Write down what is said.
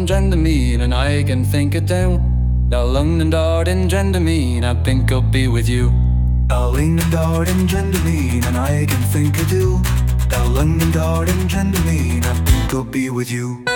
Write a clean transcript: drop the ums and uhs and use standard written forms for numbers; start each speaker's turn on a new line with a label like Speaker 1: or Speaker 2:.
Speaker 1: en Dendamine, and I can think it down. Dalung and Dard in Dendamine, I think I'll be with you.
Speaker 2: Dalung and Dard in Dendamine, and I can think it do. Dalung and Dard in Dendamine, I think I'll be with you.